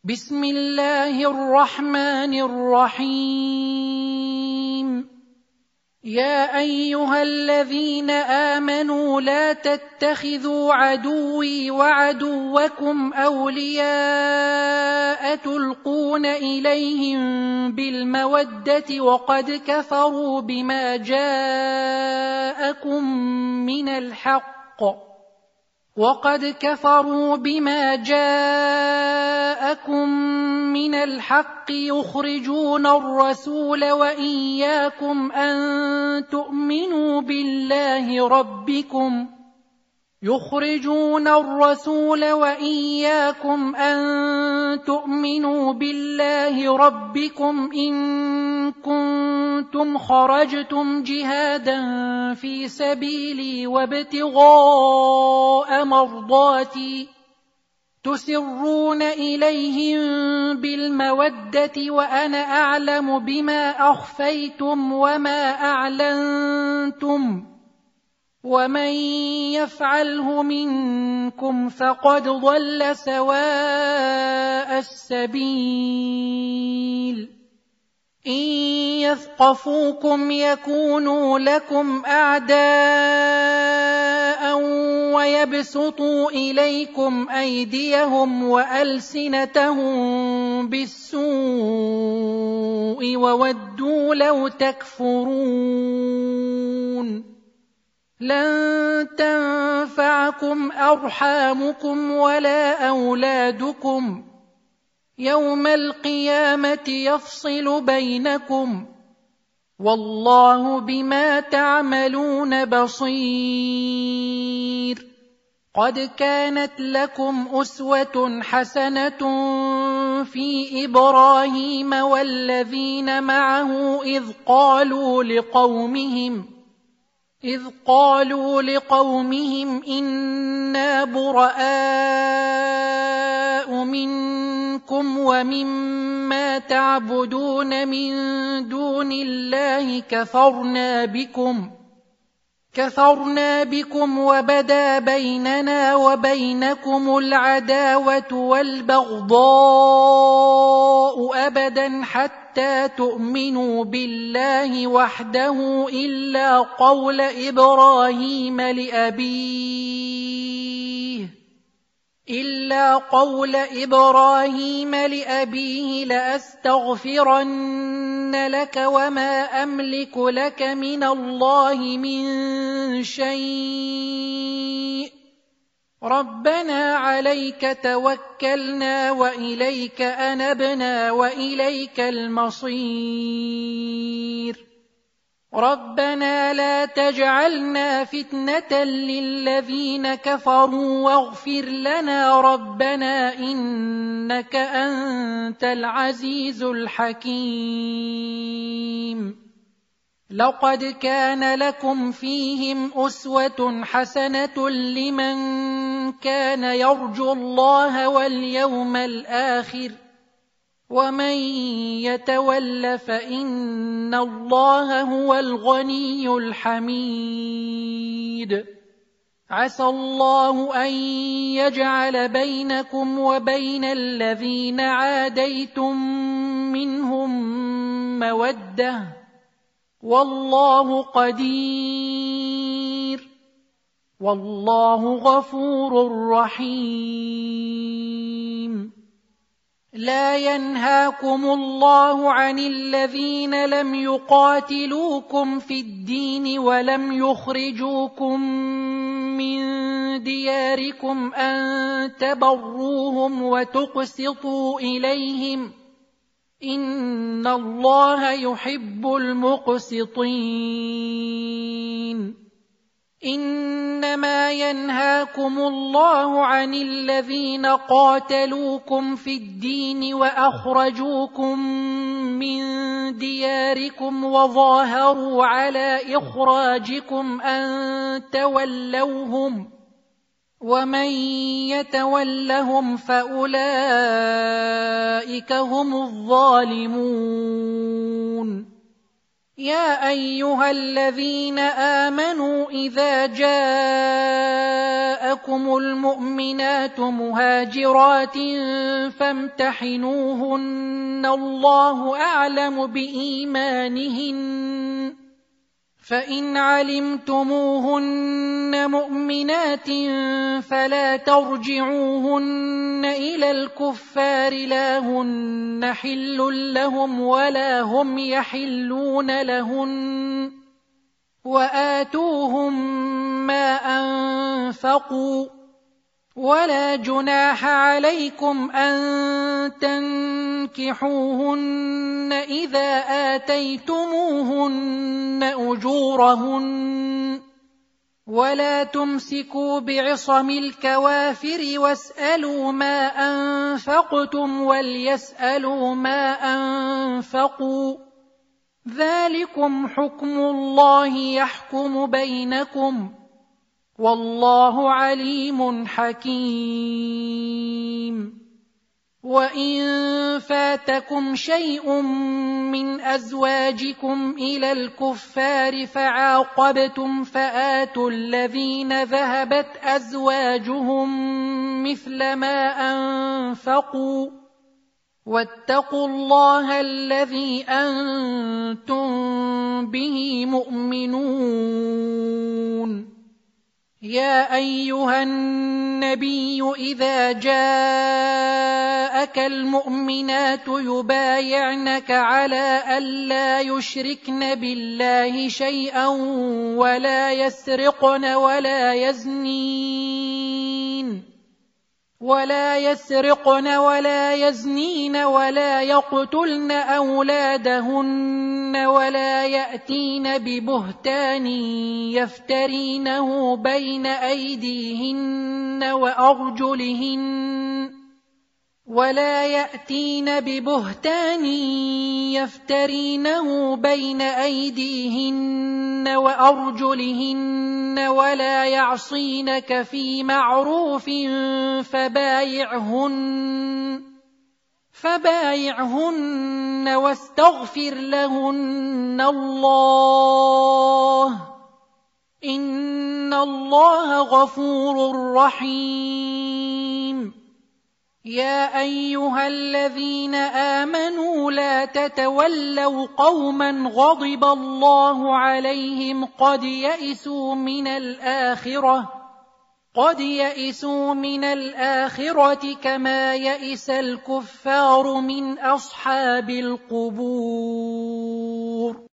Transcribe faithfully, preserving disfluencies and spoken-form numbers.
بسم الله الرحمن الرحيم. يا أيها الذين آمنوا لا تتخذوا عدوي وعدوكم أولياء تلقون إليهم بالمودة وقد كفروا بما جاءكم من الحق وقد كفروا بما جاءكم من الحق يخرجون الرسول وإياكم أن تؤمنوا بالله ربكم يخرجون الرسول وإياكم أن تؤمنوا بالله ربكم إن كنتم خرجتم جهادا في سبيلي وابتغاء مرضاتي تسرون إليهم بالمودة وأنا أعلم بما أخفيتم وما أعلنتم ومن يفعله منكم فقد ضل سواء السبيل. إن يثقفوكم يكونوا لكم أعداء ويبسطوا إليكم أيديهم وألسنتهم بالسوء وودوا لو تكفرون. لن تنفعكم أرحامكم ولا أولادكم يوم القيامة يفصل بينكم والله بما تعملون بصير. قد كانت لكم أسوة حسنة في إبراهيم والذين معه إذ قالوا لقومهم إذ قالوا لقومهم إنا براء منكم ومما تعبدون من دون الله كفرنا بكم كفرنا بكم وبدا بيننا وبينكم العداوة والبغضاء أبدا حتى تؤمنوا بالله وحده إلا قول إبراهيم لأبيه إلا قول إبراهيم لأبيه لأستغفرن لك وما أملك لك من الله من شيء ربنا عليك توكلنا وإليك أنبنا وإليك المصير. ربنا لا تجعلنا فتنة للذين كفروا واغفر لنا ربنا إنك أنت العزيز الحكيم. لقد كان لكم فيهم أسوة حسنة لمن كان يرجو الله واليوم الآخر ومن يتول فإن الله هو الغني الحميد. عسى الله أن يجعل بينكم وبين الذين عاديتم منهم مودة والله قدير والله غفور رحيم. لا ينهاكم الله عن الذين لم يقاتلوكم في الدين ولم يخرجوكم من دياركم أن تبروهم وتقسطوا إليهم إن الله يحب المقسطين. إنما ينهاكم الله عن الذين قاتلوكم في الدين وأخرجوكم من دياركم وظاهروا على إخراجكم أن تولوهم ومن يتولهم فأولئك هم الظالمون. يا أيها الذين آمنوا إذا جاءكم المؤمنات مهاجرات فامتحنوهن الله أعلم بإيمانهن فإن علمتموهن مؤمنات فلا ترجعوهن إلى الكفار لا هن حل لهم ولا هم يحلون لهن وآتوهم ما أنفقوا ولا جناح عليكم أن تنكحوهن إذا آتيتموهن أجورهن ولا تمسكوا بعصم الكوافر واسألوا ما أنفقتم وليسألوا ما أنفقوا ذلكم حكم الله يحكم بينكم والله عليم حكيم وإن فاتكم شيء من أزواجكم إلى الكفار فعاقبتم فآتوا الذين ذهبت أزواجهم مثل ما أنفقوا واتقوا الله الذي أنتم به مؤمنون يا أيها النبي إذا جاءك المؤمنات يبايعنك على ألا يشركن بالله شيئا ولا يسرقن ولا يزنين ولا يسرقن ولا يزنين ولا يقتلن أولادهن ولا يأتين ببهتان يفترينه بين أيديهن وأرجلهن ولا يأتين ببهتان يفترينه بين أيديهن وأرجلهن ولا يعصينك في معروف فبايعهن فبايعهن واستغفر لهن الله إن الله غفور رحيم يا أيها الذين آمنوا لا تتولوا قوما غضب الله عليهم قد يئسوا من الآخرة قد يئسوا من الآخرة كما يئس الكفار من أصحاب القبور.